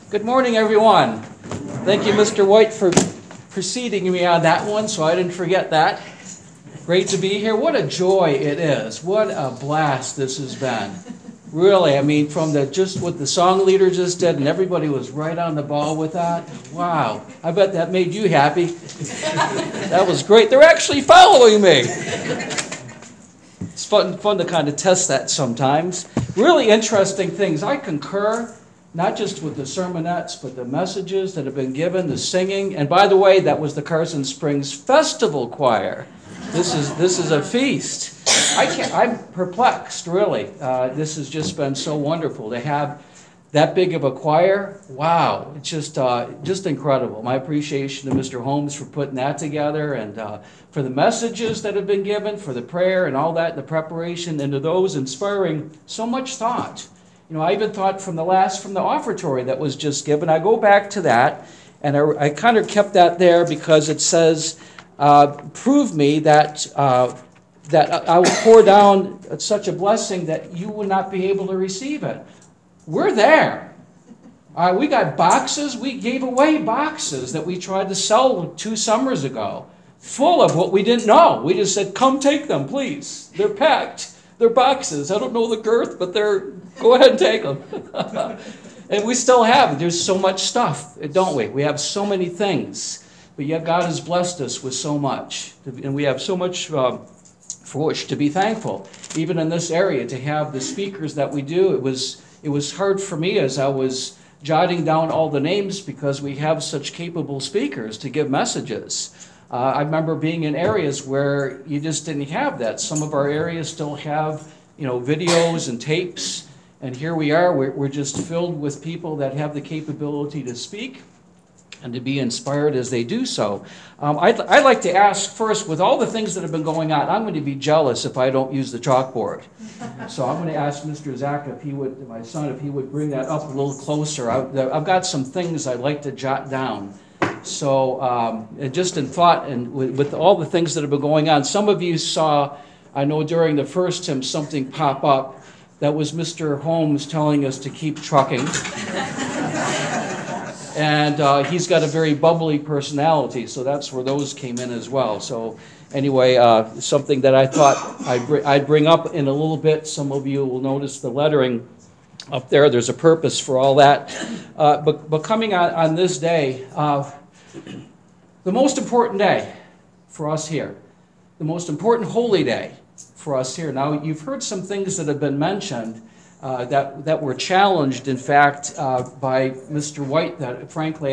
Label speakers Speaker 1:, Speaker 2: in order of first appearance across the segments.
Speaker 1: Good morning, everyone. Thank you, Mr. White, for preceding me on that one, so I didn't forget that. Great to be here. What a joy it is. What a blast this has been. Really, I mean, from just what the song leader just did, and everybody was right on the ball with that. Wow. I bet that made you happy. That was great. They're actually following me. It's fun to kind of test that sometimes. Really interesting things. I concur, not just with the sermonettes, but the messages that have been given, the singing. And by the way, that was the Carson Springs Festival Choir. This is a feast. I'm perplexed, really. This has just been so wonderful to have that big of a choir. Wow, it's just incredible. My appreciation to Mr. Holmes for putting that together, and for the messages that have been given, for the prayer and all that, the preparation, and to those inspiring so much thought. You know, I even thought from the offertory that was just given. I go back to that, and I kind of kept that there because it says, prove me that I will pour down such a blessing that you would not be able to receive it. We're there. We got boxes. We gave away boxes that we tried to sell 2 summers ago, full of what we didn't know. We just said, come take them, please. They're packed. They're boxes. I don't know the girth, but go ahead and take them. And we still have. There's so much stuff, don't we? We have so many things. But yet God has blessed us with so much. And we have so much for which to be thankful. Even in this area, to have the speakers that we do, it was hard for me as I was jotting down all the names because we have such capable speakers to give messages. I remember being in areas where you just didn't have that. Some of our areas still have, videos and tapes, and here we are. We're just filled with people that have the capability to speak and to be inspired as they do so. I'd like to ask first, with all the things that have been going on, I'm going to be jealous if I don't use the chalkboard. So I'm going to ask Mr. Zach, my son, if he would bring that up a little closer. I've got some things I'd like to jot down. So just in thought, and with all the things that have been going on, some of you saw, I know during the first hymn, something pop up. That was Mr. Holmes telling us to keep trucking. And he's got a very bubbly personality, so that's where those came in as well. So anyway, something that I thought I'd bring up in a little bit. Some of you will notice the lettering up there. There's a purpose for all that. But coming on this day, the most important day for us here, the most important holy day for us here. Now, you've heard some things that have been mentioned that were challenged, in fact, by Mr. White, that frankly,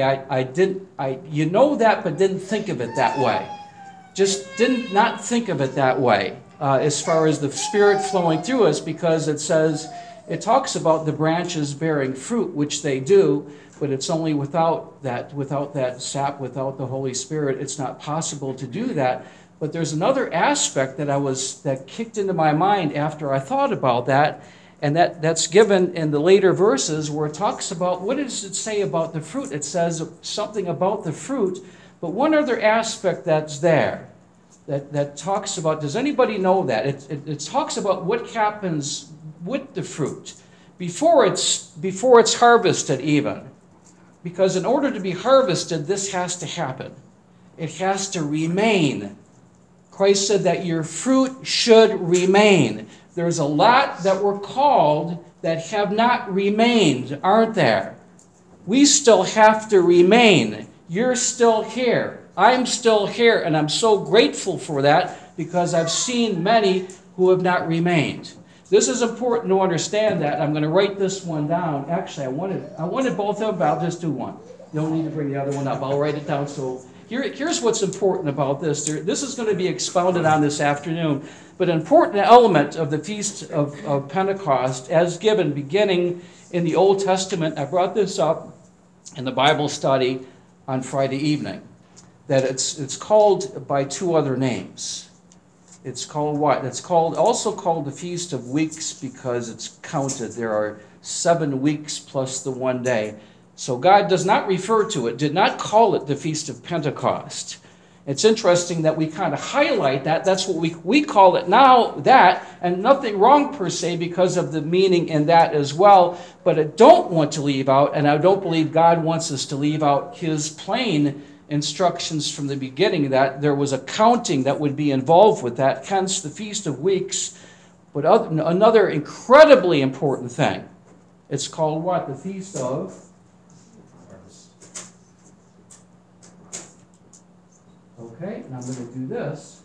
Speaker 1: you know that, but didn't think of it that way. Just did not think of it that way as far as the Spirit flowing through us, because it talks about the branches bearing fruit, which they do, but it's only without that sap, without the Holy Spirit, it's not possible to do that. But there's another aspect that kicked into my mind after I thought about that, and that's given in the later verses where it talks about, what does it say about the fruit? It says something about the fruit, but one other aspect that's there that talks about, does anybody know that? It talks about what happens with the fruit before it's harvested even. Because in order to be harvested, this has to happen. It has to remain. Christ said that your fruit should remain. There's a lot that were called that have not remained, aren't there? We still have to remain. You're still here. I'm still here, and I'm so grateful for that because I've seen many who have not remained. This is important to understand that. I'm going to write this one down. Actually, I wanted both of them, but I'll just do one. You don't need to bring the other one up. I'll write it down. So here's what's important about this. This is going to be expounded on this afternoon. But an important element of the Feast of Pentecost, as given beginning in the Old Testament, I brought this up in the Bible study on Friday evening, that it's called by 2 other names. It's called what? It's also called the Feast of Weeks because it's counted. There are 7 weeks plus the 1 day. So God does not refer to it, did not call it the Feast of Pentecost. It's interesting that we kind of highlight that. That's what we call it now, that, and nothing wrong per se because of the meaning in that as well. But I don't want to leave out, and I don't believe God wants us to leave out his plain instructions from the beginning, that there was a counting that would be involved with that, hence the Feast of Weeks. But another incredibly important thing, it's called what? The Feast of Okay, and I'm going to do this.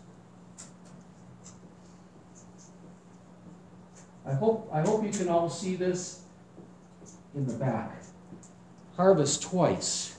Speaker 1: I hope you can all see this in the back. Harvest twice.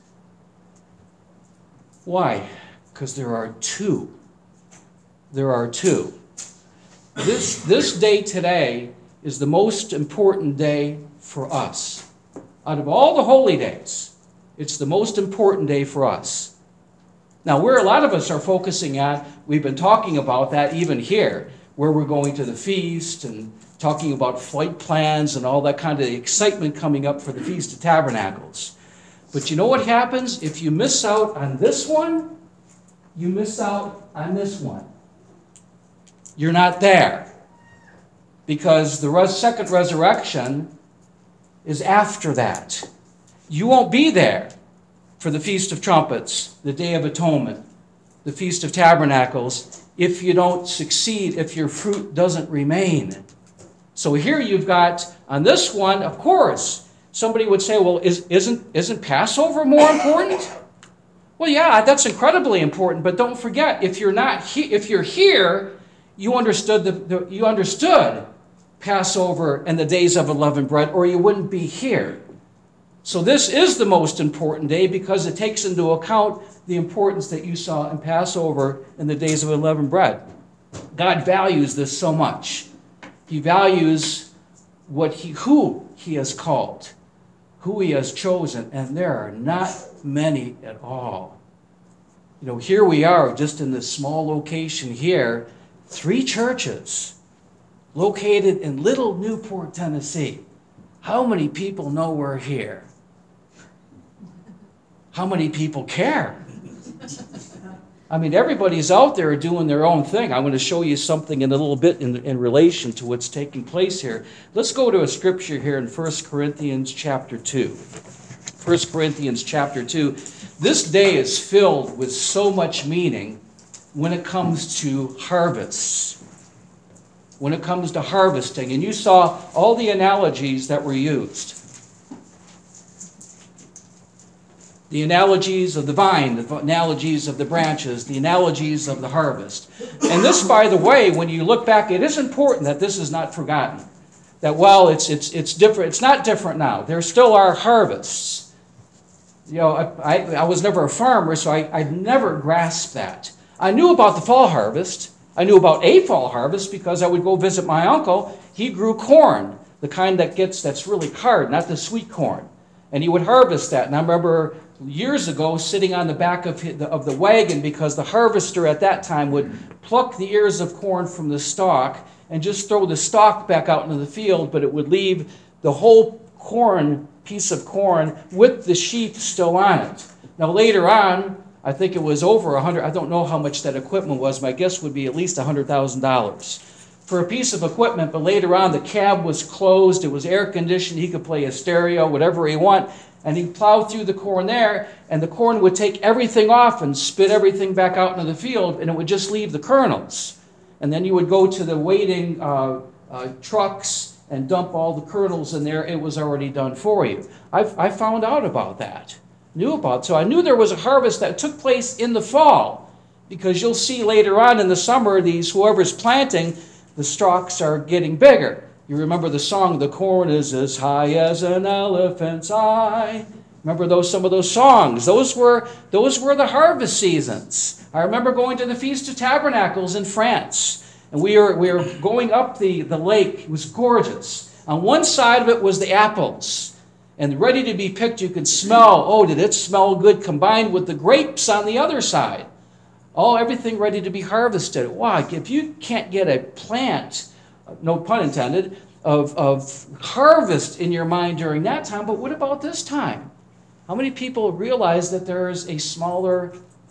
Speaker 1: Why? Because there are two. There are two. This day today is the most important day for us. Out of all the holy days, it's the most important day for us. Now, where a lot of us are focusing on, we've been talking about that even here, where we're going to the feast and talking about flight plans and all that kind of excitement coming up for the Feast of Tabernacles. But you know what happens? If you miss out on this one, you miss out on this one. You're not there. Because the second resurrection is after that. You won't be there for the Feast of Trumpets, the Day of Atonement, the Feast of Tabernacles, if you don't succeed, if your fruit doesn't remain. So here you've got, on this one, of course, somebody would say, well, isn't Passover more important? Well, yeah, that's incredibly important, but don't forget, if you're here, you understood Passover and the days of unleavened bread, or you wouldn't be here. So this is the most important day because it takes into account the importance that you saw in Passover and the days of unleavened bread. God values this so much. He values who he has called, who he has chosen, and there are not many at all. You know, here we are just in this small location here, 3 churches located in Little Newport, Tennessee. How many people know we're here? How many people care? I mean, everybody's out there doing their own thing. I'm going to show you something in a little bit in relation to what's taking place here. Let's go to a scripture here in 1 Corinthians chapter 2. 1 Corinthians chapter 2. This day is filled with so much meaning when it comes to harvests. When it comes to harvesting. And you saw all the analogies that were used. The analogies of the vine, the analogies of the branches, the analogies of the harvest. And this, by the way, when you look back, it is important that this is not forgotten. That while it's different, it's not different now. There still are harvests. You know, I was never a farmer, so I never grasped that. I knew about the fall harvest. I knew about a fall harvest because I would go visit my uncle. He grew corn, the kind that's really hard, not the sweet corn. And he would harvest that. And I remember years ago sitting on the back of the wagon because the harvester at that time would pluck the ears of corn from the stalk and just throw the stalk back out into the field, but it would leave the whole piece of corn with the sheath still on it. Now later on, I think it was over $100,000. I don't know how much that equipment was. My guess would be at least $100,000 for a piece of equipment. But later on, the cab was closed. It was air conditioned. He could play a stereo, whatever he want. And he'd plow through the corn there, and the corn would take everything off and spit everything back out into the field, and it would just leave the kernels. And then you would go to the waiting trucks and dump all the kernels in there. It was already done for you. I found out about that. So I knew there was a harvest that took place in the fall, because you'll see later on in the summer, whoever's planting, the stalks are getting bigger. You remember the song, "The corn is as high as an elephant's eye." Remember some of those songs? Those were the harvest seasons. I remember going to the Feast of Tabernacles in France, and we were going up the lake. It was gorgeous. On one side of it was the apples. And ready to be picked, you could smell, did it smell good, combined with the grapes on the other side. Everything ready to be harvested. Wow, if you can't get a plant, no pun intended, of harvest in your mind during that time, but what about this time? How many people realize that there is a smaller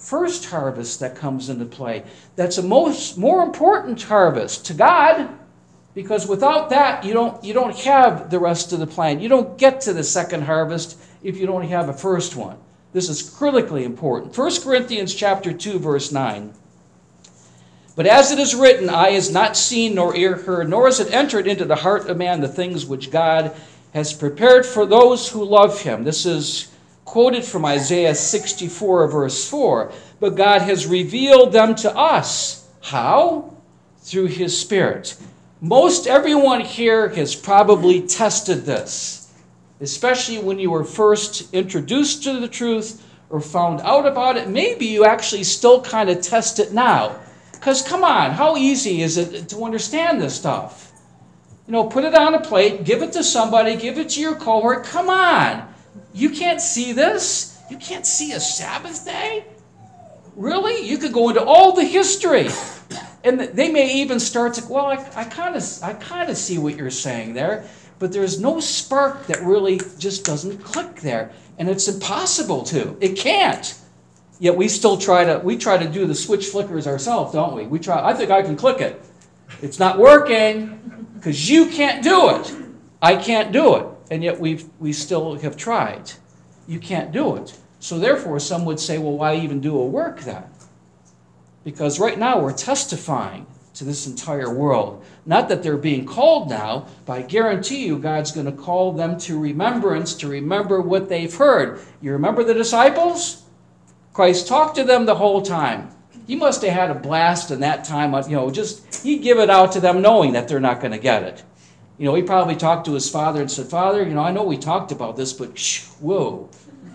Speaker 1: first harvest that comes into play. That's a more important harvest to God, because without that, you don't have the rest of the plant. You don't get to the second harvest if you don't have a first one. This is critically important. 1 Corinthians chapter 2, verse 9. But as it is written, eye has not seen nor ear heard, nor has it entered into the heart of man the things which God has prepared for those who love him. This is quoted from Isaiah 64, verse 4. But God has revealed them to us. How? Through his Spirit. Most everyone here has probably tested this, especially when you were first introduced to the truth or found out about it. Maybe you actually still kind of test it now. Because come on, how easy is it to understand this stuff? Put it on a plate, give it to somebody, give it to your cohort. Come on. You can't see this? You can't see a Sabbath day? Really? You could go into all the history. And they may even start to, well, I kind of see what you're saying there, but there's no spark that really just doesn't click there. And it's impossible to. It can't. Yet we still try to do the switch flickers ourselves, don't we? I think I can click it. It's not working because you can't do it. I can't do it. And yet we still have tried. You can't do it. So therefore, some would say, well, why even do a work then? Because right now we're testifying to this entire world. Not that they're being called now, but I guarantee you God's going to call them to remembrance, to remember what they've heard. You remember the disciples? Christ talked to them the whole time. He must have had a blast in that time. He'd give it out to them knowing that they're not going to get it. He probably talked to his father and said, Father, I know we talked about this, but whoa.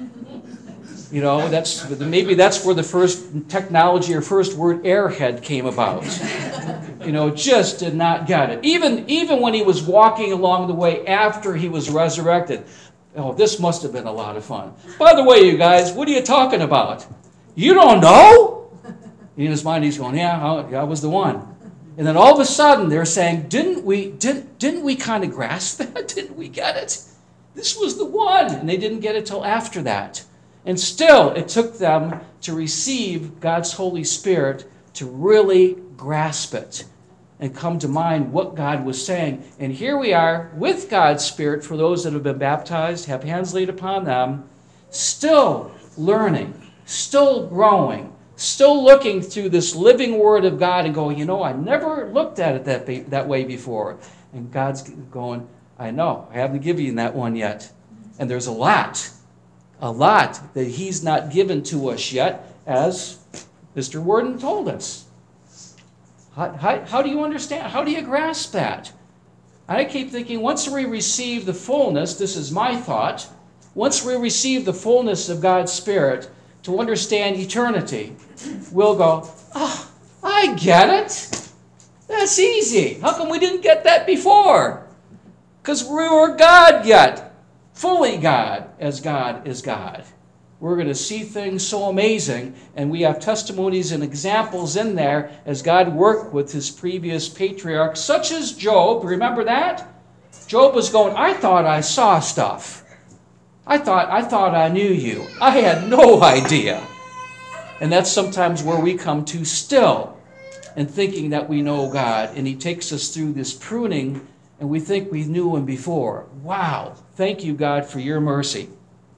Speaker 1: Maybe that's where the first technology or first word airhead came about. Just did not get it. Even when he was walking along the way after he was resurrected, this must have been a lot of fun. By the way, you guys, what are you talking about? You don't know? In his mind, he's going, yeah, I was the one. And then all of a sudden, they're saying, didn't we kind of grasp that? Didn't we get it? This was the one. And they didn't get it till after that. And still, it took them to receive God's Holy Spirit to really grasp it and come to mind what God was saying. And here we are with God's Spirit for those that have been baptized, have hands laid upon them, still learning, still growing, still looking through this living Word of God and going, I never looked at it that way before. And God's going, I know, I haven't given you that one yet. And there's a lot that he's not given to us yet, as Mr. Worden told us. How do you understand? How do you grasp that? I keep thinking once we receive the fullness, this is my thought, once we receive the fullness of God's Spirit to understand eternity, we'll go, I get it. That's easy. How come we didn't get that before? Because we were God yet. Fully God as God is God. We're going to see things so amazing, and we have testimonies and examples in there as God worked with his previous patriarchs, such as Job. Remember that? Job was going, I thought I saw stuff. I thought I knew you. I had no idea. And that's sometimes where we come to still, and thinking that we know God, and he takes us through this pruning, and we think we knew him before. Wow. Thank you, God, for your mercy.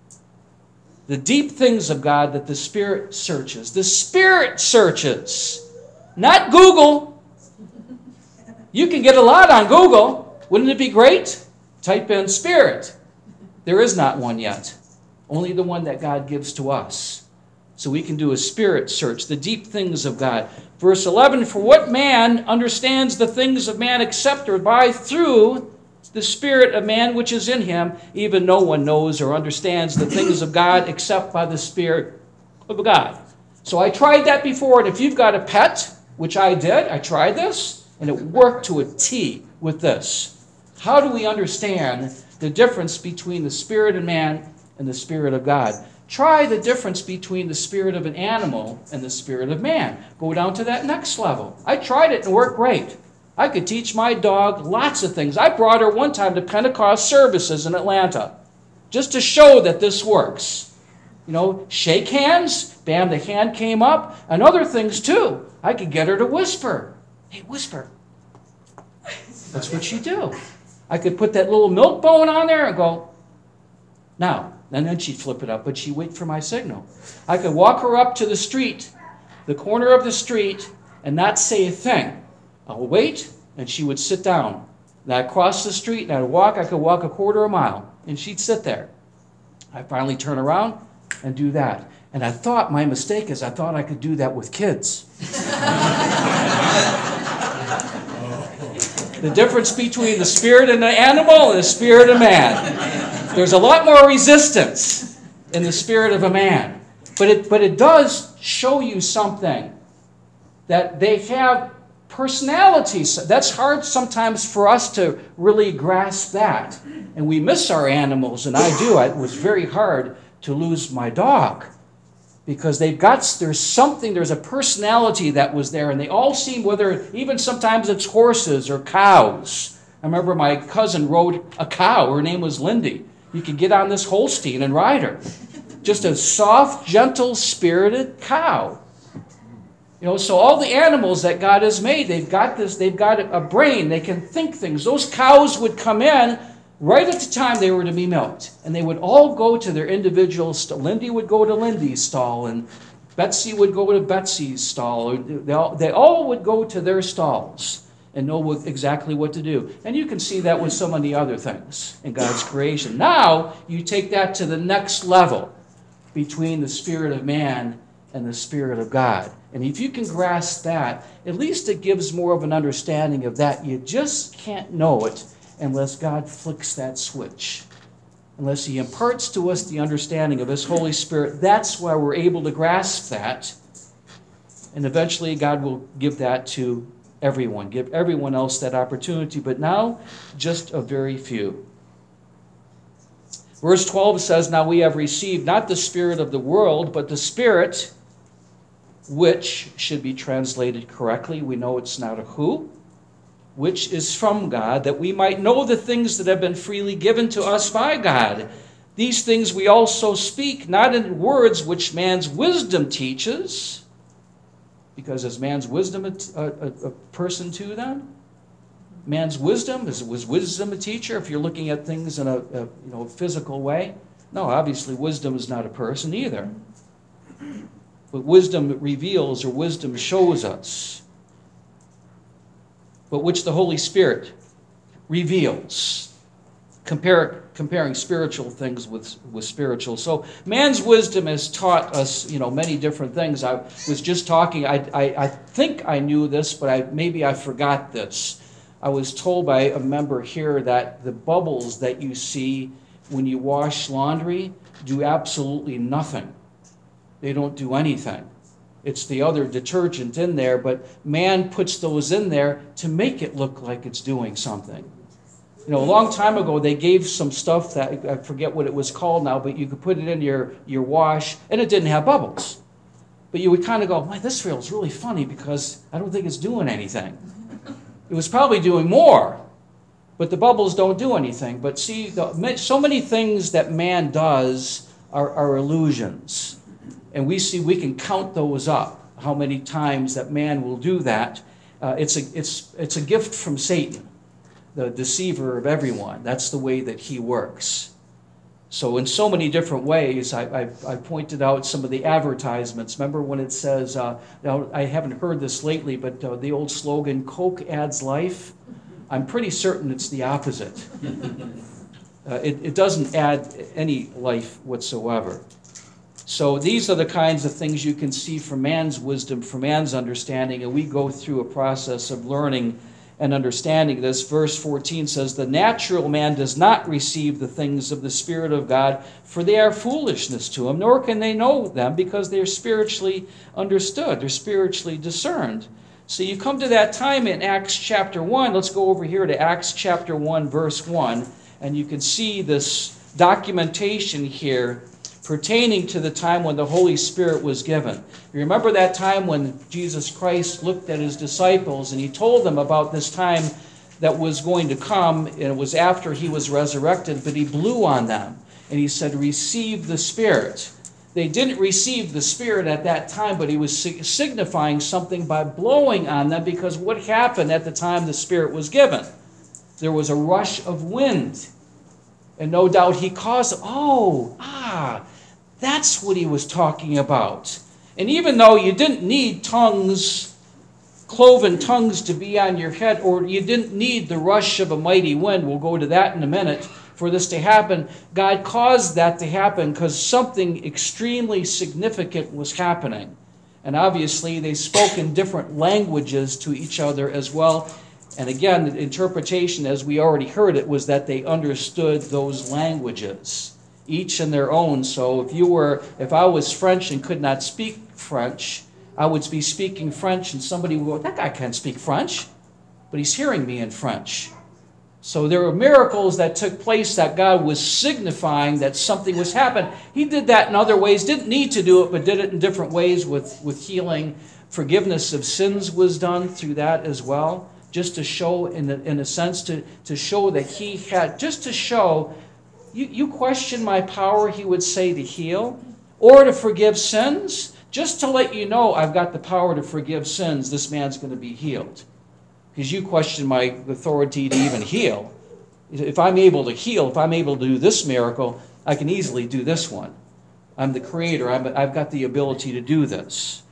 Speaker 1: The deep things of God that the Spirit searches. The Spirit searches. Not Google. You can get a lot on Google. Wouldn't it be great? Type in Spirit. There is not one yet. Only the one that God gives to us. So we can do a Spirit search. The deep things of God. Verse 11, for what man understands the things of man except or by through the Spirit of man which is in him? Even no one knows or understands the things of God except by the Spirit of God. So I tried that before, and if you've got a pet, which I did, I tried this, and it worked to a T with this. How do we understand the difference between the Spirit of man and the Spirit of God? Try the difference between the spirit of an animal and the spirit of man. Go down to that next level. I tried it and it worked great. I could teach my dog lots of things. I brought her one time to Pentecost services in Atlanta just to show that this works. Shake hands, Bam, the hand came up. And other things too. I could get her to whisper. Hey, whisper. That's what she'd do. I could put that little milk bone on there and go, now. And then she'd flip it up, but she'd wait for my signal. I could walk her up to the street, the corner of the street, and not say a thing. I'll wait, and she would sit down. And I'd cross the street, and I'd walk. I could walk a quarter of a mile, and she'd sit there. I'd finally turn around and do that. And I thought, my mistake is I thought I could do that with kids. The difference between the spirit and the animal and the spirit of man. There's a lot more resistance in the spirit of a man. But it does show you something, that they have personalities. That's hard sometimes for us to really grasp that. And we miss our animals, and I do. It was very hard to lose my dog, because there's a personality that was there, and they all seem, whether even sometimes it's horses or cows. I remember my cousin rode a cow. Her name was Lindy. You could get on this Holstein and ride her. Just a soft, gentle, spirited cow. So all the animals that God has made, they've got a brain. They can think things. Those cows would come in right at the time they were to be milked. And they would all go to their individual stall. Lindy would go to Lindy's stall, and Betsy would go to Betsy's stall. They all would go to their stalls and know exactly what to do. And you can see that with so many other things in God's creation. Now, you take that to the next level between the spirit of man and the spirit of God. And if you can grasp that, at least it gives more of an understanding of that. You just can't know it unless God flicks that switch. Unless He imparts to us the understanding of His Holy Spirit. That's why we're able to grasp that. And eventually God will give that to everyone, give everyone else that opportunity, but now just a very few. Verse 12 says, now we have received not the spirit of the world, but the Spirit, which should be translated correctly. We know it's not a who, which is from God, that we might know the things that have been freely given to us by God. These things we also speak, not in words which man's wisdom teaches, because is man's wisdom a person to them? Man's wisdom, was wisdom a teacher if you're looking at things in a physical way? No, obviously wisdom is not a person either. But wisdom reveals, or wisdom shows us. But which the Holy Spirit reveals. Comparing spiritual things with spiritual. So man's wisdom has taught us, many different things. I was just talking, I think I knew this, but maybe I forgot this. I was told by a member here that the bubbles that you see when you wash laundry do absolutely nothing. They don't do anything. It's the other detergent in there, but man puts those in there to make it look like it's doing something. A long time ago, they gave some stuff that, I forget what it was called now, but you could put it in your wash, and it didn't have bubbles. But you would kind of go, man, this feels really funny because I don't think it's doing anything. It was probably doing more, but the bubbles don't do anything. But see, so many things that man does are illusions. And we can count those up, how many times that man will do that. It's a gift from Satan, the deceiver of everyone. That's the way that he works. So in so many different ways, I pointed out some of the advertisements. Remember when it says, now I haven't heard this lately, but the old slogan, Coke adds life? I'm pretty certain it's the opposite. It doesn't add any life whatsoever. So these are the kinds of things you can see from man's wisdom, from man's understanding, and we go through a process of learning and understanding this. Verse 14 says, the natural man does not receive the things of the Spirit of God, for they are foolishness to him, nor can they know them, because they are spiritually understood, they're spiritually discerned. So you come to that time in Acts chapter 1. Let's go over here to Acts chapter 1, verse 1, and you can see this documentation here pertaining to the time when the Holy Spirit was given. You remember that time when Jesus Christ looked at his disciples and he told them about this time that was going to come, and it was after he was resurrected, but he blew on them and he said, receive the Spirit. They didn't receive the Spirit at that time, but he was signifying something by blowing on them, because what happened at the time the Spirit was given? There was a rush of wind. And no doubt he caused, that's what he was talking about. And even though you didn't need tongues, cloven tongues to be on your head, or you didn't need the rush of a mighty wind, we'll go to that in a minute, for this to happen, God caused that to happen because something extremely significant was happening. And obviously they spoke in different languages to each other as well. And again, the interpretation, as we already heard it, was that they understood those languages, each in their own. So if I was French and could not speak French, I would be speaking French, and somebody would go, that guy can't speak French, but he's hearing me in French. So there were miracles that took place that God was signifying that something was happening. He did that in other ways, didn't need to do it, but did it in different ways with healing. Forgiveness of sins was done through that as well, just to show, in a sense, to show that he had, just to show, you question my power, he would say, to heal, or to forgive sins, just to let you know I've got the power to forgive sins, this man's going to be healed. Because you question my authority to even heal. If I'm able to heal, if I'm able to do this miracle, I can easily do this one. I'm the creator. I've got the ability to do this.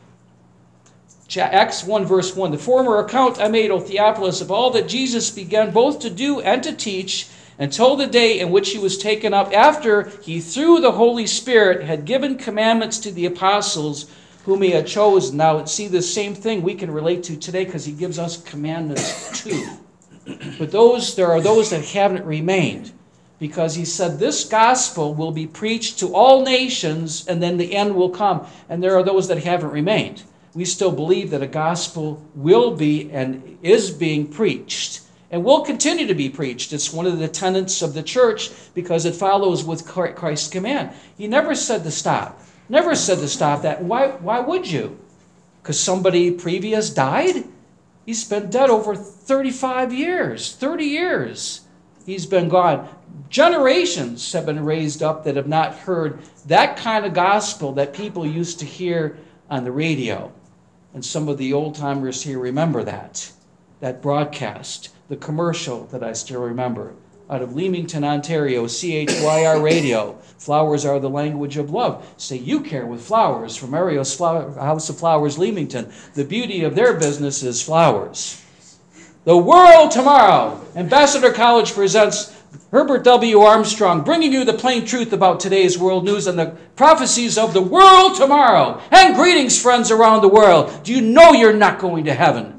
Speaker 1: Acts 1 verse 1, the former account I made, O Theophilus, of all that Jesus began both to do and to teach until the day in which he was taken up, after he through the Holy Spirit had given commandments to the apostles whom he had chosen. Now, see, the same thing we can relate to today, because he gives us commandments too. But there are those that haven't remained, because he said this gospel will be preached to all nations, and then the end will come. And there are those that haven't remained. We still believe that a gospel will be and is being preached, and will continue to be preached. It's one of the tenets of the church, because it follows with Christ's command. He never said to stop. Never said to stop that. Why would you? Because somebody previous died? He's been dead over 35 years, 30 years. He's been gone. Generations have been raised up that have not heard that kind of gospel that people used to hear on the radio. And some of the old-timers here remember that broadcast, the commercial that I still remember. Out of Leamington, Ontario, CHYR Radio, flowers are the language of love. Say you care with flowers from Ariel's House of Flowers, Leamington. The beauty of their business is flowers. The World Tomorrow. Ambassador College presents Herbert W. Armstrong, bringing you the plain truth about today's world news and the prophecies of the world tomorrow. And greetings, friends around the world. Do you know you're not going to heaven?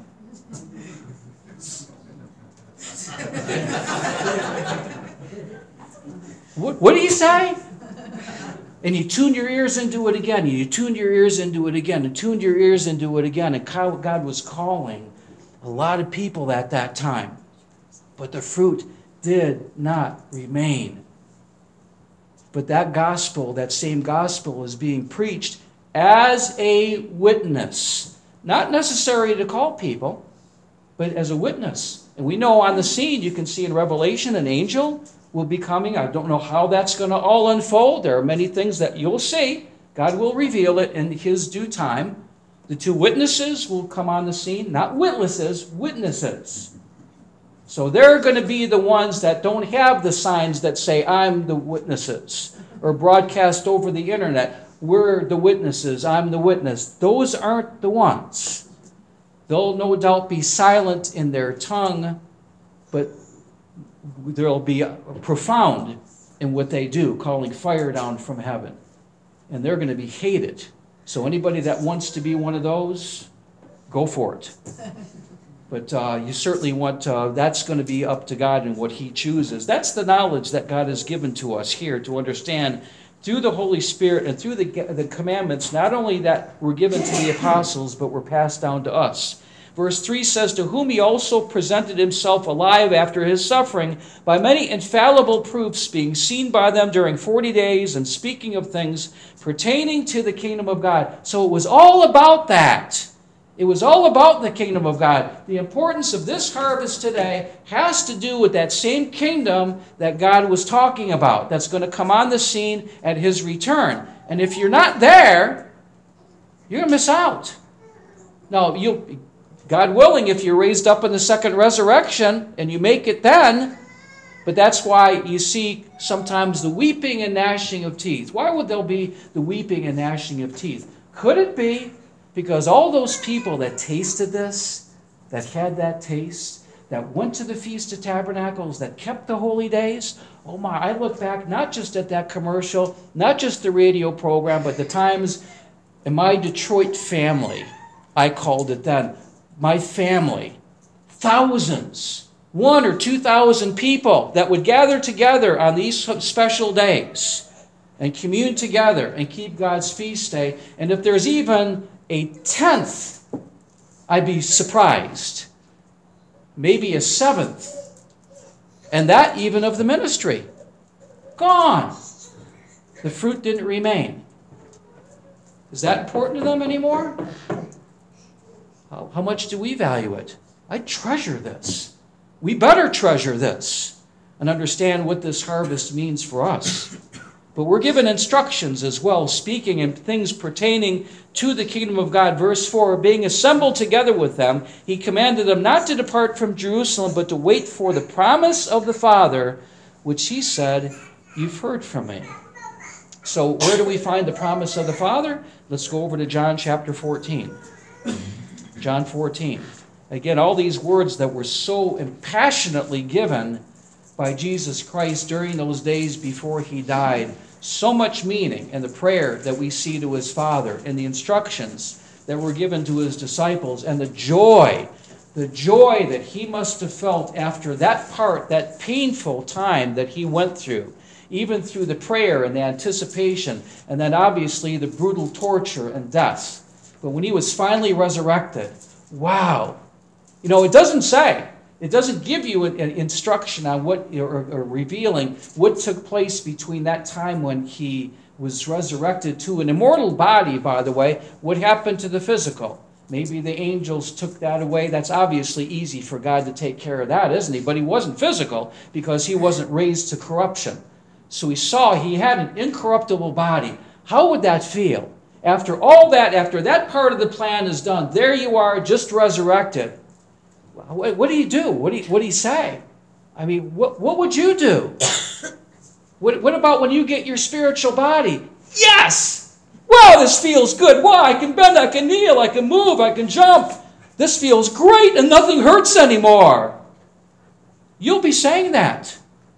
Speaker 1: What do you say? And you tune your ears into it again. And you tuned your ears into it again. And tuned your ears into it again. And God was calling a lot of people at that time. But the fruit did not remain. But that gospel, that same gospel, is being preached as a witness. Not necessary to call people, but as a witness. And we know on the scene, you can see in Revelation, an angel will be coming. I don't know how that's going to all unfold. There are many things that you'll see. God will reveal it in his due time. The two witnesses will come on the scene. Not witnesses, witnesses. So they're going to be the ones that don't have the signs that say, I'm the witnesses, or broadcast over the internet, we're the witnesses, I'm the witness. Those aren't the ones. They'll no doubt be silent in their tongue, but they'll be profound in what they do, calling fire down from heaven. And they're going to be hated. So anybody that wants to be one of those, go for it. But you certainly want, that's going to be up to God and what he chooses. That's the knowledge that God has given to us here to understand through the Holy Spirit and through the commandments, not only that were given to the apostles, but were passed down to us. Verse 3 says, to whom he also presented himself alive after his suffering by many infallible proofs, being seen by them during 40 days and speaking of things pertaining to the kingdom of God. So it was all about that. It was all about the kingdom of God. The importance of this harvest today has to do with that same kingdom that God was talking about that's going to come on the scene at his return. And if you're not there, you're going to miss out. Now, God willing, if you're raised up in the second resurrection and you make it then, but that's why you see sometimes the weeping and gnashing of teeth. Why would there be the weeping and gnashing of teeth? Could it be because all those people that tasted this, that had that taste, that went to the Feast of Tabernacles, that kept the holy days, oh my, I look back not just at that commercial, not just the radio program, but the times in my Detroit family, I called it then, my family, thousands, 1,000 or 2,000 people that would gather together on these special days and commune together and keep God's feast day. And if there's even a tenth, I'd be surprised. Maybe a seventh. And that even of the ministry. Gone. The fruit didn't remain. Is that important to them anymore? How much do we value it? I treasure this. We better treasure this and understand what this harvest means for us. But we're given instructions as well, speaking in things pertaining to the kingdom of God. Verse 4, being assembled together with them, he commanded them not to depart from Jerusalem, but to wait for the promise of the Father, which he said, you've heard from me. So where do we find the promise of the Father? Let's go over to John chapter 14. John 14. Again, all these words that were so passionately given by Jesus Christ during those days before he died. So much meaning in the prayer that we see to his Father and the instructions that were given to his disciples and the joy that he must have felt after that painful time that he went through, even through the prayer and the anticipation, and then obviously the brutal torture and death. But when he was finally resurrected, wow. It doesn't give you an instruction on what, or revealing what took place between that time when he was resurrected to an immortal body, by the way. What happened to the physical? Maybe the angels took that away. That's obviously easy for God to take care of that, isn't he? But he wasn't physical because he wasn't raised to corruption. So he had an incorruptible body. How would that feel? After all that, after that part of the plan is done, there you are, just resurrected. What do you do? What do you say? I mean, what would you do? What about when you get your spiritual body? Yes! Wow, this feels good. Wow, I can bend, I can kneel, I can move, I can jump. This feels great and nothing hurts anymore. You'll be saying that.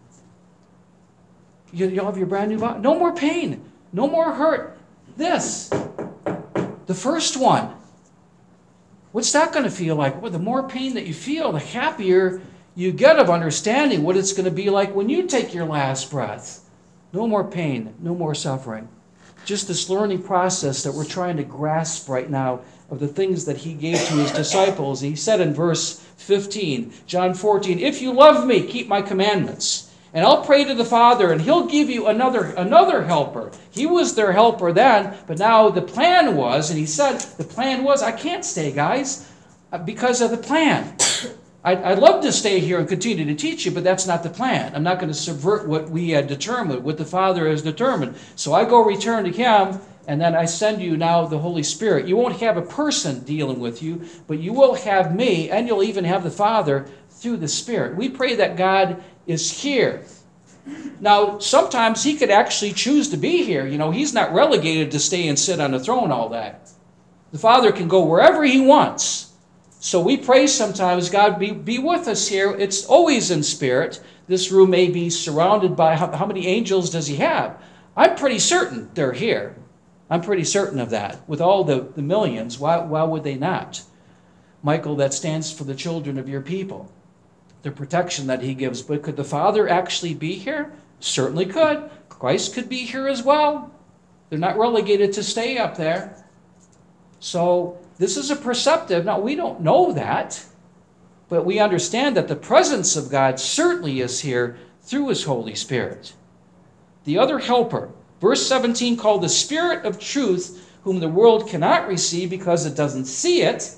Speaker 1: You'll have your brand new body. No more pain. No more hurt. This, the first one. What's that going to feel like? Well, the more pain that you feel, the happier you get of understanding what it's going to be like when you take your last breath. No more pain, no more suffering. Just this learning process that we're trying to grasp right now of the things that he gave to his disciples. He said in verse 15, John 14, if you love me, keep my commandments. And I'll pray to the Father, and he'll give you another helper. He was their helper then, but now the plan was, and he said, the plan was, I can't stay, guys, because of the plan. I'd love to stay here and continue to teach you, but that's not the plan. I'm not going to subvert what we had determined, what the Father has determined. So I go return to him, and then I send you now the Holy Spirit. You won't have a person dealing with you, but you will have me, and you'll even have the Father through the Spirit. We pray that God is here. Now, sometimes he could actually choose to be here. He's not relegated to stay and sit on the throne all day. The Father can go wherever he wants. So we pray sometimes, God, be with us here. It's always in spirit. This room may be surrounded by, how many angels does he have? I'm pretty certain they're here. I'm pretty certain of that. With all the millions, why would they not? Michael, that stands for the children of your people. The protection that he gives. But could the Father actually be here? Certainly could. Christ could be here as well. They're not relegated to stay up there. So this is a perceptive. Now, we don't know that, but we understand that the presence of God certainly is here through his Holy Spirit. The other helper, verse 17, called the Spirit of truth, whom the world cannot receive because it doesn't see it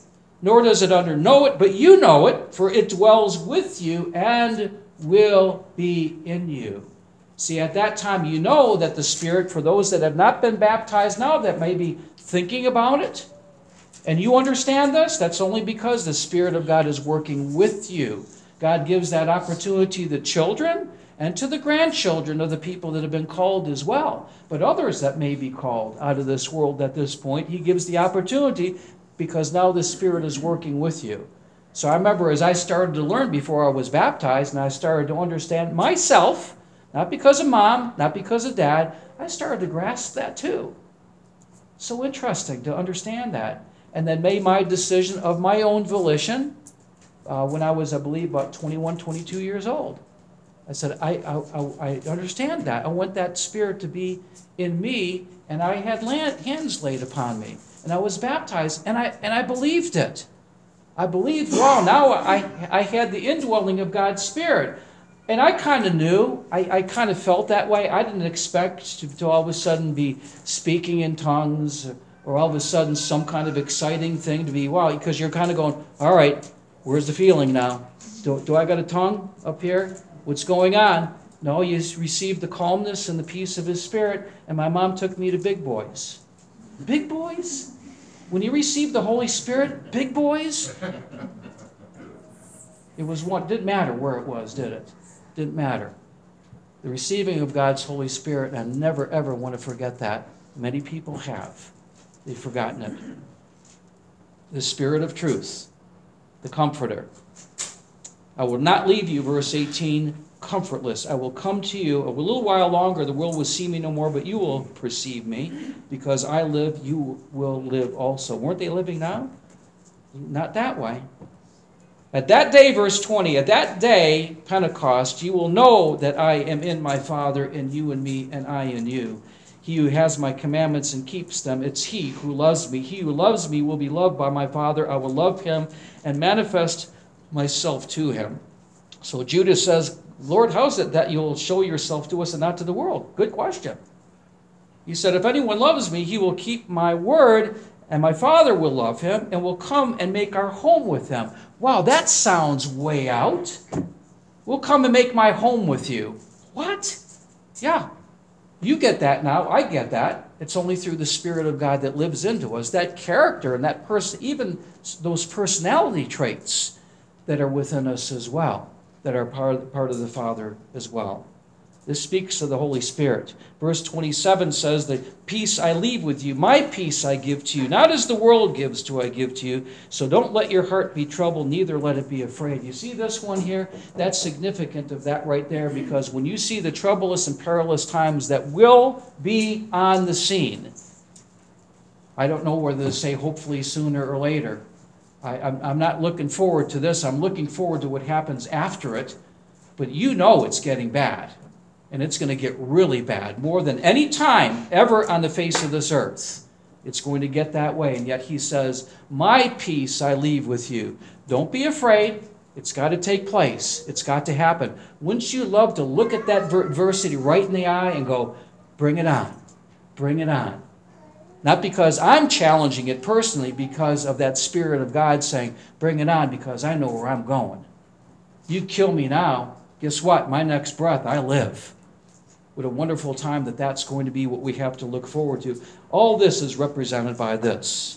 Speaker 1: nor does it know it, but you know it, for it dwells with you and will be in you. See, at that time, you know that the Spirit, for those that have not been baptized now, that may be thinking about it, and you understand this, that's only because the Spirit of God is working with you. God gives that opportunity to the children and to the grandchildren of the people that have been called as well. But others that may be called out of this world at this point, he gives the opportunity because now the Spirit is working with you. So I remember as I started to learn before I was baptized and I started to understand myself, not because of mom, not because of dad, I started to grasp that too. So interesting to understand that. And then made my decision of my own volition when I was, I believe, about 21, 22 years old. I said, I understand that. I want that Spirit to be in me, and I had hands laid upon me. And I was baptized, and I believed it. I believed, wow, now I had the indwelling of God's Spirit. And I kind of knew, I kind of felt that way. I didn't expect to all of a sudden be speaking in tongues, or all of a sudden some kind of exciting thing to be, wow, because you're kind of going, all right, where's the feeling now? Do I got a tongue up here? What's going on? No, you received the calmness and the peace of His Spirit, and my mom took me to big boys. Big boys? When you received the Holy Spirit, big boys? It was one, didn't matter where it was, did it? Didn't matter. The receiving of God's Holy Spirit, and I never ever want to forget that. Many people have. They've forgotten it. The Spirit of truth, the Comforter. I will not leave you, verse 18, comfortless. I will come to you. A little while longer, the world will see me no more, but you will perceive me. Because I live, you will live also. Weren't they living now? Not that way. At that day, verse 20, at that day, Pentecost, you will know that I am in my Father, and you in me, and I in you. He who has my commandments and keeps them, it's he who loves me. He who loves me will be loved by my Father. I will love him and manifest myself to him. So Judas says, Lord, how is it that you'll show yourself to us and not to the world? Good question. He said, if anyone loves me, he will keep my word, and my Father will love him, and will come and make our home with him. Wow, that sounds way out. We'll come and make my home with you. What? Yeah, you get that now. I get that. It's only through the Spirit of God that lives into us. That character and that person, even those personality traits that are within us as well, that are part of the Father as well. This speaks of the Holy Spirit. Verse 27 says, the peace I leave with you, my peace I give to you. Not as the world gives do I give to you. So don't let your heart be troubled, neither let it be afraid. You see this one here? That's significant of that right there, because when you see the troublous and perilous times that will be on the scene, I don't know whether to say hopefully sooner or later. I'm not looking forward to this. I'm looking forward to what happens after it. But you know it's getting bad. And it's going to get really bad, more than any time ever on the face of this earth. It's going to get that way. And yet he says, my peace I leave with you. Don't be afraid. It's got to take place. It's got to happen. Wouldn't you love to look at that adversity right in the eye and go, bring it on. Bring it on. Not because I'm challenging it personally, because of that Spirit of God saying, bring it on, because I know where I'm going. You kill me now, guess what? My next breath, I live. What a wonderful time that's going to be, what we have to look forward to. All this is represented by this.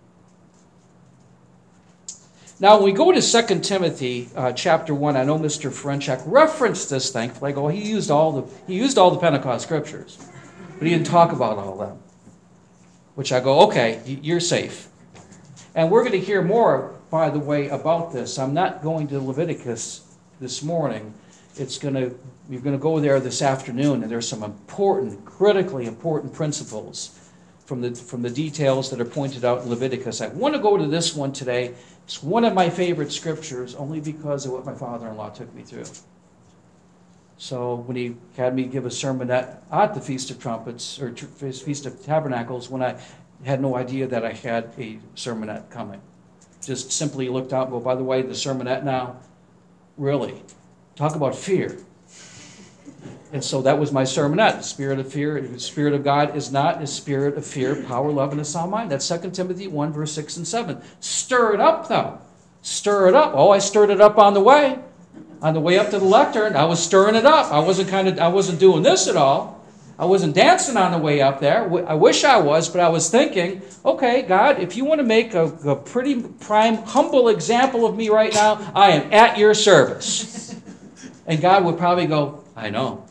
Speaker 1: Now, when we go to 2 Timothy chapter 1, I know Mr. Frenchak referenced this, thankfully. I go, he used all the Pentecost scriptures, but he didn't talk about all of them. Which I go, okay, you're safe. And we're going to hear more, by the way, about this. I'm not going to Leviticus this morning. You're going to go there this afternoon, and there's some important, critically important principles from the details that are pointed out in Leviticus. I want to go to this one today. It's one of my favorite scriptures, only because of what my father-in-law took me through. So when he had me give a sermon at the Feast of Trumpets, or Feast of Tabernacles, when I had no idea that I had a sermonette coming. Just simply looked out and go, by the way, the sermonette now, really, talk about fear. And so that was my sermonette. The spirit of fear, the spirit of God is not a spirit of fear, power, love, and a sound mind. That's 2 Timothy 1, verse 6 and 7. Stir it up, though. Stir it up. Oh, I stirred it up on the way. On the way up to the lectern, I was stirring it up. I wasn't doing this at all. I wasn't dancing on the way up there. I wish I was, but I was thinking, okay, God, if you want to make a pretty prime, humble example of me right now, I am at your service. And God would probably go, I know.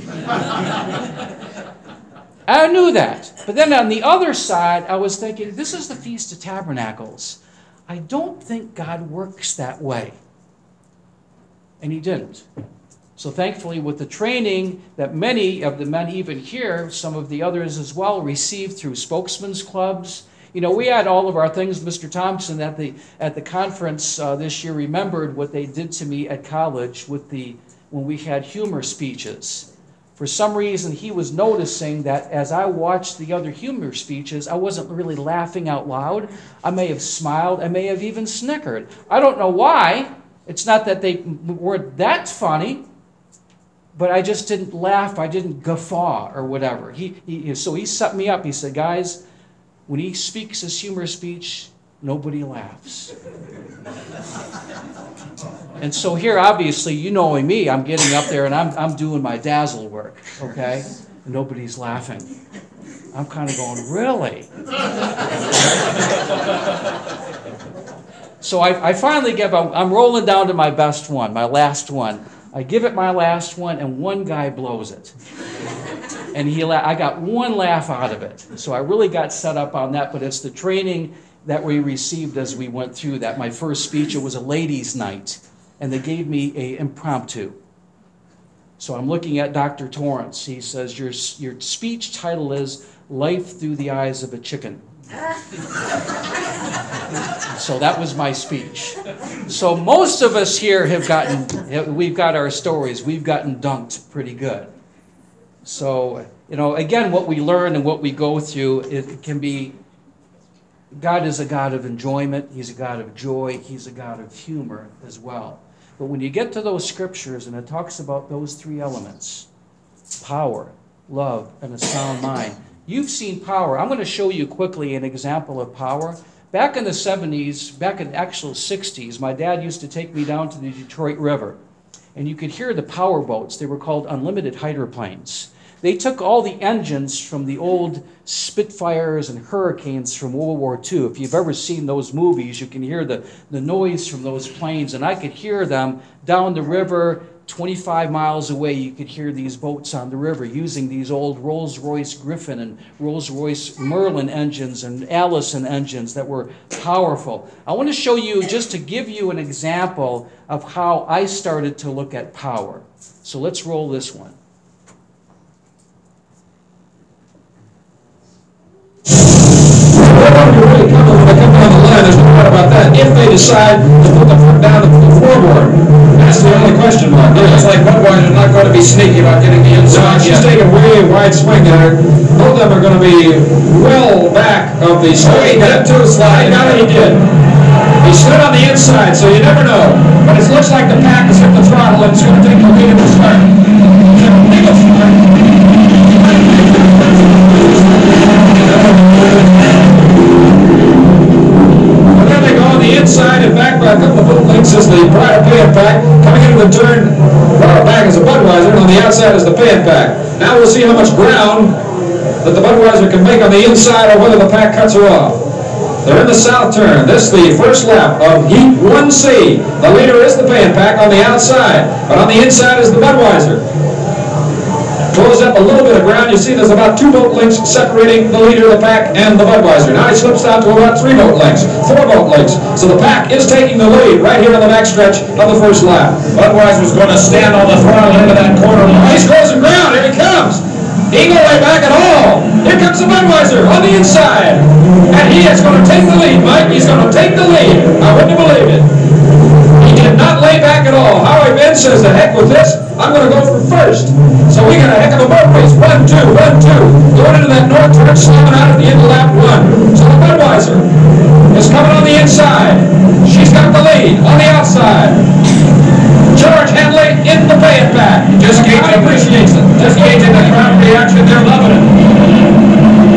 Speaker 1: I knew that. But then on the other side, I was thinking, this is the Feast of Tabernacles. I don't think God works that way. And he didn't. So thankfully, with the training that many of the men even here, some of the others as well, received through spokesmen's clubs. You know, we had all of our things. Mr. Thompson at the conference this year remembered what they did to me at college when we had humor speeches. For some reason, he was noticing that as I watched the other humor speeches, I wasn't really laughing out loud. I may have smiled. I may have even snickered. I don't know why. It's not that they weren't that funny, but I just didn't laugh. I didn't guffaw or whatever. So he set me up. He said, guys, when he speaks his humor speech, nobody laughs. And so here, obviously, you knowing me, I'm getting up there and I'm doing my dazzle work, okay? And nobody's laughing. I'm kind of going, really? So I finally give up. I'm rolling down to my best one, my last one. I give it my last one, and one guy blows it. And I got one laugh out of it. So I really got set up on that, but it's the training that we received as we went through that. My first speech, it was a ladies' night, and they gave me an impromptu. So I'm looking at Dr. Torrance. He says, your speech title is Life Through the Eyes of a Chicken. So that was my speech. So most of us here we've got our stories. We've gotten dunked pretty good. So, again, what we learn and what we go through, it can be, God is a God of enjoyment. He's a God of joy. He's a God of humor as well. But when you get to those scriptures and it talks about those three elements, power, love, and a sound mind, you've seen power. I'm going to show you quickly an example of power. Back in the 70s, back in actual 60s, my dad used to take me down to the Detroit River. And you could hear the power boats. They were called unlimited hydroplanes. They took all the engines from the old Spitfires and Hurricanes from World War II. If you've ever seen those movies, you can hear the noise from those planes. And I could hear them down the river 25 miles away. You could hear these boats on the river using these old Rolls-Royce Griffin and Rolls-Royce Merlin engines and Allison engines that were powerful. I want to show you, just to give you an example of how I started to look at power. So let's roll this one.
Speaker 2: Really coming when they come down the line, there's no doubt about that. If they decide to put the foot down at the floorboard, that's the only question mark. Yeah, it's like Budweiser not going to be sneaky about getting the inside. She's taking a way wide swing there. Both of them are going to be well back of the slide. He got to the slide. Now he did. He stood on the inside, so you never know. But it looks like the pack has hit the throttle and it's going to take the lead in the start. Inside and back by a couple of little lengths is the Pryor Pan Pack. Coming into the turn, back is the Budweiser, and on the outside is the Pan Pack. Now we'll see how much ground that the Budweiser can make on the inside or whether the pack cuts her off. They're in the south turn. This is the first lap of Heat 1C. The leader is the Pan Pack on the outside, but on the inside is the Budweiser. Close up a little bit of ground. You see there's about 2 boat lengths separating the leader of the pack and the Budweiser. Now he slips down to about 3 boat lengths, 4 boat lengths. So the pack is taking the lead right here on the back stretch of the first lap. Budweiser's going to stand on the throttle into that corner line. He's closing ground. Here he comes. He ain't going way back at all. Here comes the Budweiser on the inside. And he is going to take the lead, Mike. He's going to take the lead. I wouldn't have believed it. He did not lay back at all. Howie Ben says, the heck with this. I'm going to go for first. So we got a heck of a boat race. 1, 2, 1, 2. Going into that north turn, slamming out at the end of lap 1. So the Budweiser is coming on the inside. She's got the lead on the outside. George Henley in the pay it back. Just Gage appreciates it. Just Gage in the crowd reaction. They're loving it.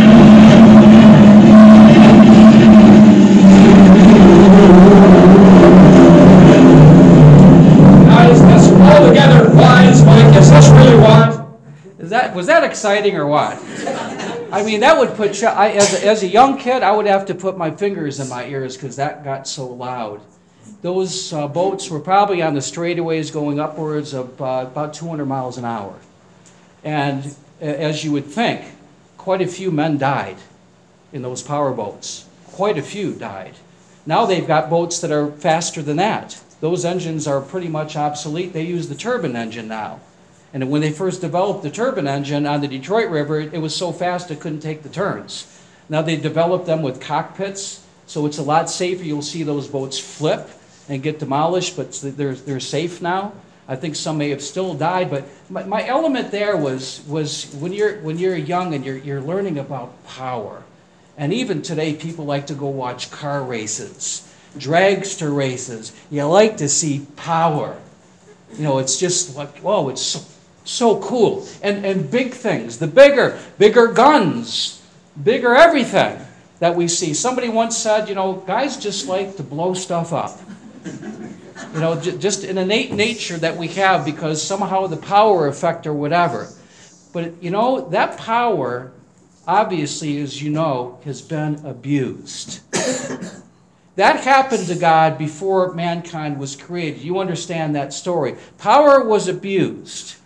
Speaker 2: Now, is this altogether wise, Mike? Is this really wise?
Speaker 1: Was that exciting or what? I mean, that would put, as a young kid, I would have to put my fingers in my ears because that got so loud. Those boats were probably on the straightaways going upwards of about 200 miles an hour. And as you would think, quite a few men died in those power boats. Quite a few died. Now they've got boats that are faster than that. Those engines are pretty much obsolete. They use the turbine engine now. And when they first developed the turbine engine on the Detroit River, it was so fast it couldn't take the turns. Now they developed them with cockpits, so it's a lot safer. You'll see those boats flip and get demolished, but they're safe now. I think some may have still died, but my element there was when you're young and you're learning about power. And even today, people like to go watch car races, dragster races. You like to see power. You know, it's just like, whoa, it's so cool. And big things, the bigger guns, bigger everything that we see. Somebody once said, you know, guys just like to blow stuff up. You know, just an innate nature that we have because somehow the power effect or whatever. But, you know, that power, obviously, as you know, has been abused. That happened to God before mankind was created. You understand that story. Power was abused.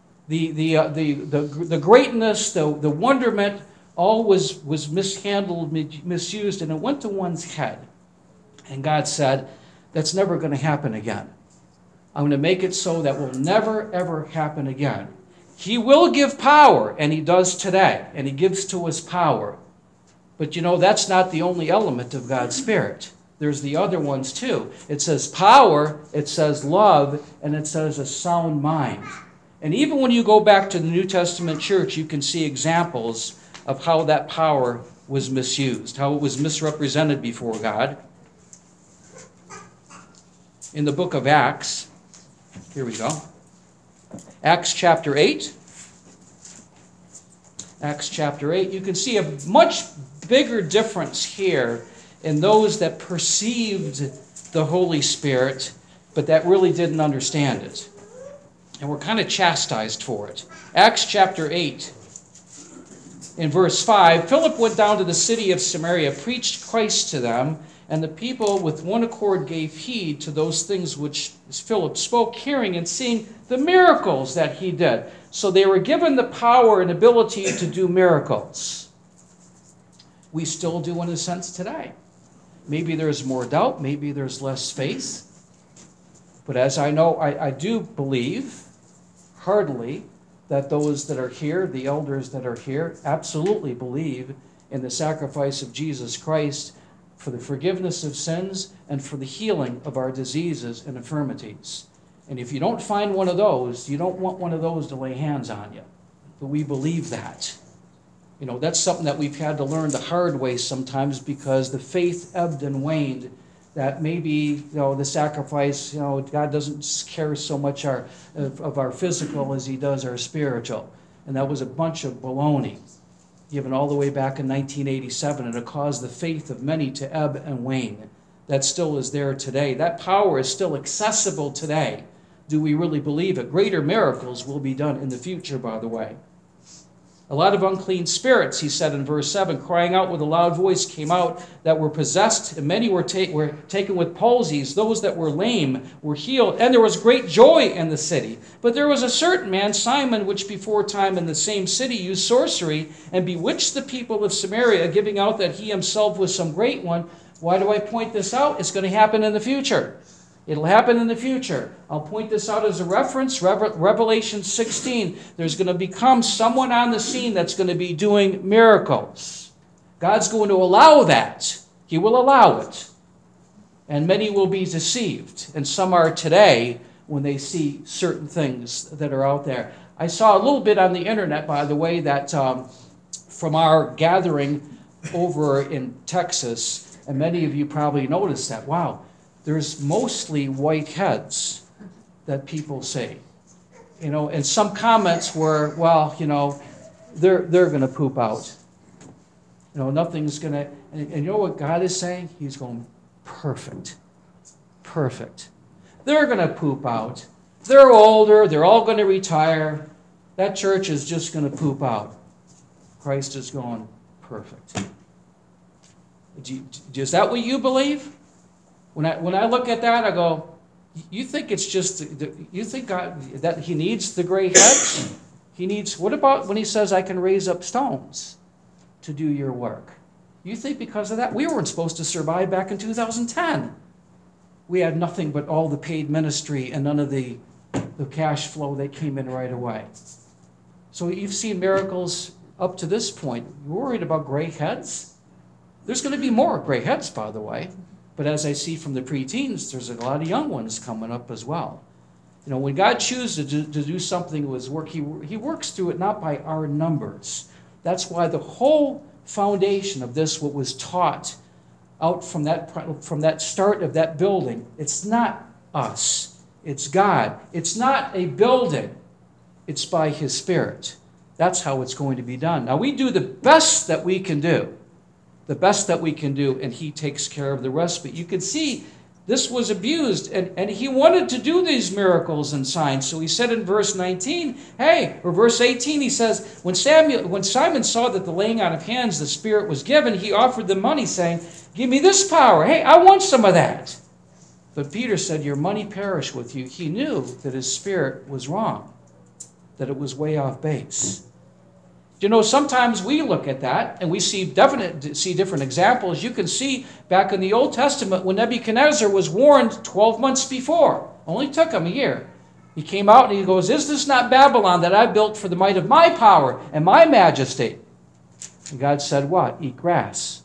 Speaker 1: The greatness, the wonderment, all was mishandled, misused, and it went to one's head. And God said, that's never going to happen again. I'm going to make it so that will never, ever happen again. He will give power, and he does today, and he gives to us power. But you know, that's not the only element of God's Spirit. There's the other ones too. It says power, it says love, and it says a sound mind. And even when you go back to the New Testament church, you can see examples of how that power was misused, how it was misrepresented before God. In the book of Acts, here we go. Acts chapter 8. Acts chapter 8. You can see a much bigger difference here in those that perceived the Holy Spirit, but that really didn't understand it. And were kind of chastised for it. Acts chapter 8, in verse 5, Philip went down to the city of Samaria, preached Christ to them, and the people with one accord gave heed to those things which Philip spoke, hearing and seeing the miracles that he did. So they were given the power and ability to do miracles. We still do in a sense today. Maybe there's more doubt, maybe there's less faith. But as I know, I do believe heartily that those that are here, the elders that are here, absolutely believe in the sacrifice of Jesus Christ for the forgiveness of sins and for the healing of our diseases and infirmities. And if you don't find one of those, you don't want one of those to lay hands on you. But we believe that. You know, that's something that we've had to learn the hard way sometimes because the faith ebbed and waned. That maybe, you know, the sacrifice, you know, God doesn't care so much of our physical as he does our spiritual. And that was a bunch of baloney, given all the way back in 1987, and it caused the faith of many to ebb and wane. That still is there today. That power is still accessible today. Do we really believe it? Greater miracles will be done in the future, by the way. A lot of unclean spirits, he said in verse 7, crying out with a loud voice, came out that were possessed, and many were taken with palsies. Those that were lame were healed, and there was great joy in the city. But there was a certain man, Simon, which before time in the same city used sorcery and bewitched the people of Samaria, giving out that he himself was some great one. Why do I point this out? It's going to happen in the future. It'll happen in the future. I'll point this out as a reference. Revelation 16. There's going to become someone on the scene that's going to be doing miracles. God's going to allow that. He will allow it. And many will be deceived. And some are today when they see certain things that are out there. I saw a little bit on the internet, by the way, that from our gathering over in Texas, and many of you probably noticed that, wow, there's mostly white heads that people say. And some comments were, well, they're going to poop out. Nothing's going to, and you know what God is saying? He's going, perfect. Perfect. They're going to poop out. They're older. They're all going to retire. That church is just going to poop out. Christ is going, perfect. Is that what you believe? When I look at that, I go, you think it's just, you think God, that he needs the gray heads? What about when he says, I can raise up stones to do your work? You think because of that? We weren't supposed to survive back in 2010. We had nothing but all the paid ministry and none of the cash flow that came in right away. So you've seen miracles up to this point. You're worried about gray heads? There's going to be more gray heads, by the way. But as I see from the preteens, there's a lot of young ones coming up as well. When God chooses to do something with his work, he works through it not by our numbers. That's why the whole foundation of this, what was taught out from that start of that building, it's not us. It's God. It's not a building. It's by his Spirit. That's how it's going to be done. Now, we do the best that we can do. The best that we can do, and he takes care of the rest. But you can see this was abused, and he wanted to do these miracles and signs. So he said in verse 19, or verse 18, he says, when Simon saw that the laying on of hands, the Spirit was given, he offered them money, saying, give me this power. Hey, I want some of that. But Peter said, your money perish with you. He knew that his spirit was wrong, that it was way off base. Sometimes we look at that and we see different examples. You can see back in the Old Testament when Nebuchadnezzar was warned 12 months before. Only took him a year. He came out and he goes, is this not Babylon that I built for the might of my power and my majesty? And God said what? Eat grass.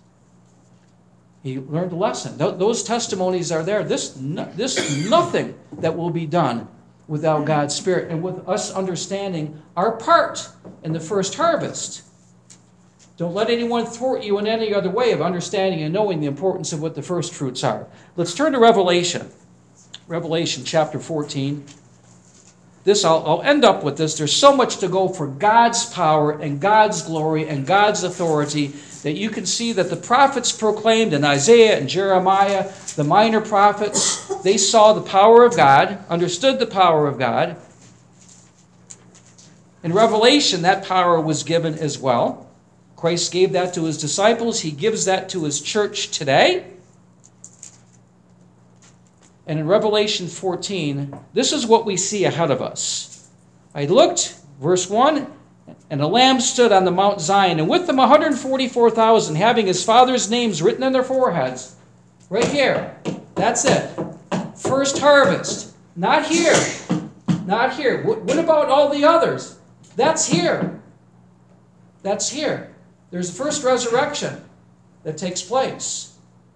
Speaker 1: He learned a lesson. Those testimonies are there. This nothing that will be done without God's Spirit and with us understanding our part in the first harvest. Don't let anyone thwart you in any other way of understanding and knowing the importance of what the first fruits are. Let's turn to Revelation. Revelation chapter 14. I'll end up with this. There's so much to go for God's power and God's glory and God's authority that you can see that the prophets proclaimed in Isaiah and Jeremiah, the minor prophets, they saw the power of God, understood the power of God. In Revelation, that power was given as well. Christ gave that to his disciples. He gives that to his church today. And in Revelation 14, this is what we see ahead of us. I looked, verse 1, and a lamb stood on the Mount Zion, and with them 144,000, having his Father's names written on their foreheads. Right here. That's it. First harvest. Not here. Not here. What about all the others? That's here. That's here. There's the first resurrection that takes place.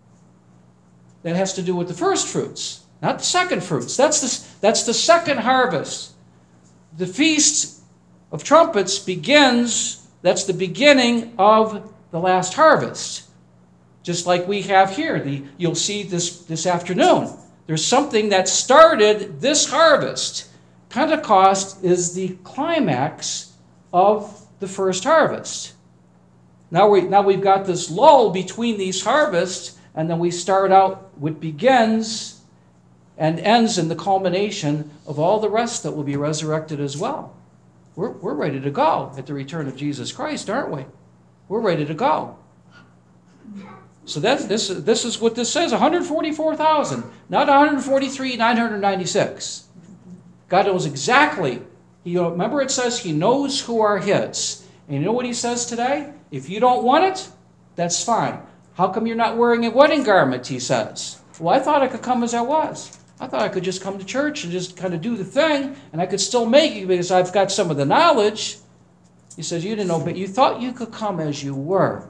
Speaker 1: That has to do with the first fruits, not the second fruits. That's the second harvest. The Feast of Trumpets begins, that's the beginning of the last harvest. Just like we have here. You'll see this afternoon. There's something that started this harvest. Pentecost is the climax of the first harvest. Now we've got this lull between these harvests, and then we start out what begins and ends in the culmination of all the rest that will be resurrected as well. We're ready to go at the return of Jesus Christ, aren't we? We're ready to go. So this is what this says, 144,000, not 143,996. God knows exactly. Remember it says he knows who are his. And you know what he says today? If you don't want it, that's fine. How come you're not wearing a wedding garment, he says. Well, I thought I could come as I was. I thought I could just come to church and just kind of do the thing, and I could still make it because I've got some of the knowledge. He says, you didn't know, but you thought you could come as you were.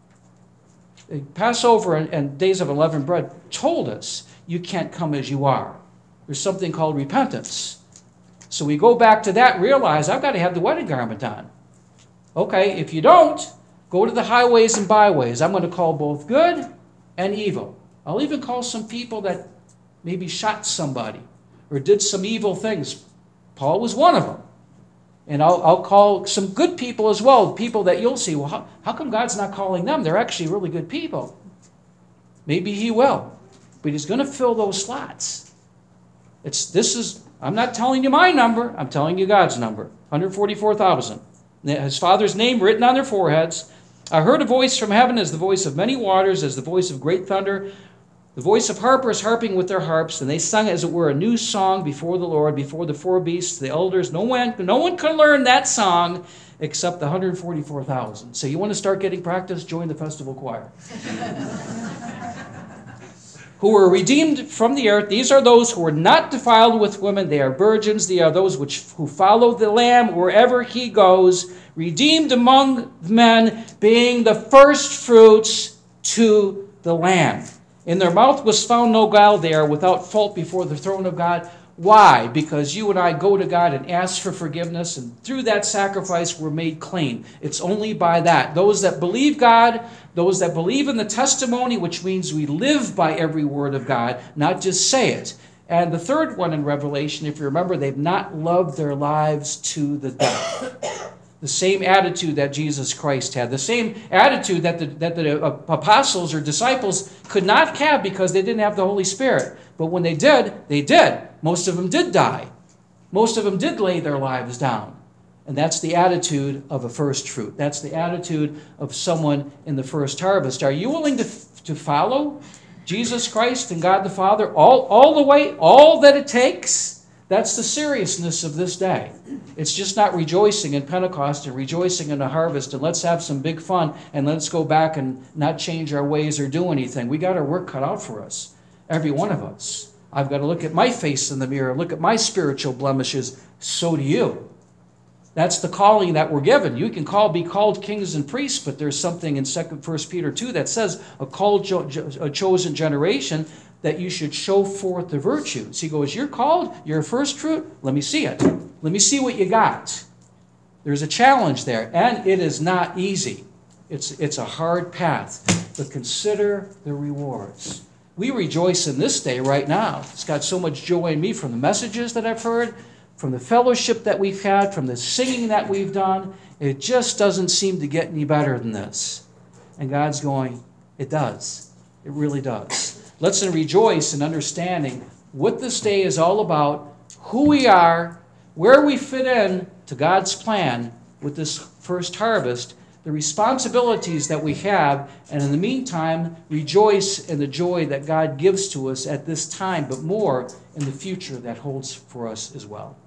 Speaker 1: Passover and Days of Unleavened Bread told us you can't come as you are. There's something called repentance. So we go back to that and realize I've got to have the wedding garment on. Okay, if you don't, go to the highways and byways. I'm going to call both good and evil. I'll even call some people that maybe shot somebody or did some evil things. Paul was one of them. And I'll call some good people as well, people that you'll see, well, how come God's not calling them? They're actually really good people. Maybe he will, but he's going to fill those slots. I'm not telling you my number, I'm telling you God's number, 144,000. His Father's name written on their foreheads. I heard a voice from heaven as the voice of many waters, as the voice of great thunder, the voice of harpers harping with their harps, and they sung as it were a new song before the Lord, before the four beasts, the elders. No one can learn that song except the 144,000. So you want to start getting practice? Join the festival choir. Who were redeemed from the earth. These are those who were not defiled with women. They are virgins. They are those who follow the Lamb wherever he goes. Redeemed among men, being the first fruits to the Lamb. In their mouth was found no guile. They are without fault before the throne of God. Why? Because you and I go to God and ask for forgiveness, and through that sacrifice we're made clean. It's only by that. Those that believe God, those that believe in the testimony, which means we live by every word of God, not just say it. And the third one in Revelation, if you remember, they've not loved their lives to the death. The same attitude that Jesus Christ had. The same attitude that the apostles or disciples could not have because they didn't have the Holy Spirit. But when they did, they did. Most of them did die. Most of them did lay their lives down. And that's the attitude of a first fruit. That's the attitude of someone in the first harvest. Are you willing to follow Jesus Christ and God the Father all the way, all that it takes? That's the seriousness of this day. It's just not rejoicing in Pentecost and rejoicing in the harvest and let's have some big fun and let's go back and not change our ways or do anything. We got our work cut out for us, every one of us. I've got to look at my face in the mirror, look at my spiritual blemishes. So do you. That's the calling that we're given. You can be called kings and priests, but there's something in 1 Peter 2 that says a chosen generation, that you should show forth the virtues. He goes, you're called, you're a first fruit, let me see it. Let me see what you got. There's a challenge there, and it is not easy. It's a hard path, but consider the rewards. We rejoice in this day right now. It's got so much joy in me from the messages that I've heard, from the fellowship that we've had, from the singing that we've done. It just doesn't seem to get any better than this. And God's going, it does. It really does. Let's rejoice in understanding what this day is all about, who we are, where we fit in to God's plan with this first harvest, the responsibilities that we have, and in the meantime, rejoice in the joy that God gives to us at this time, but more in the future that holds for us as well.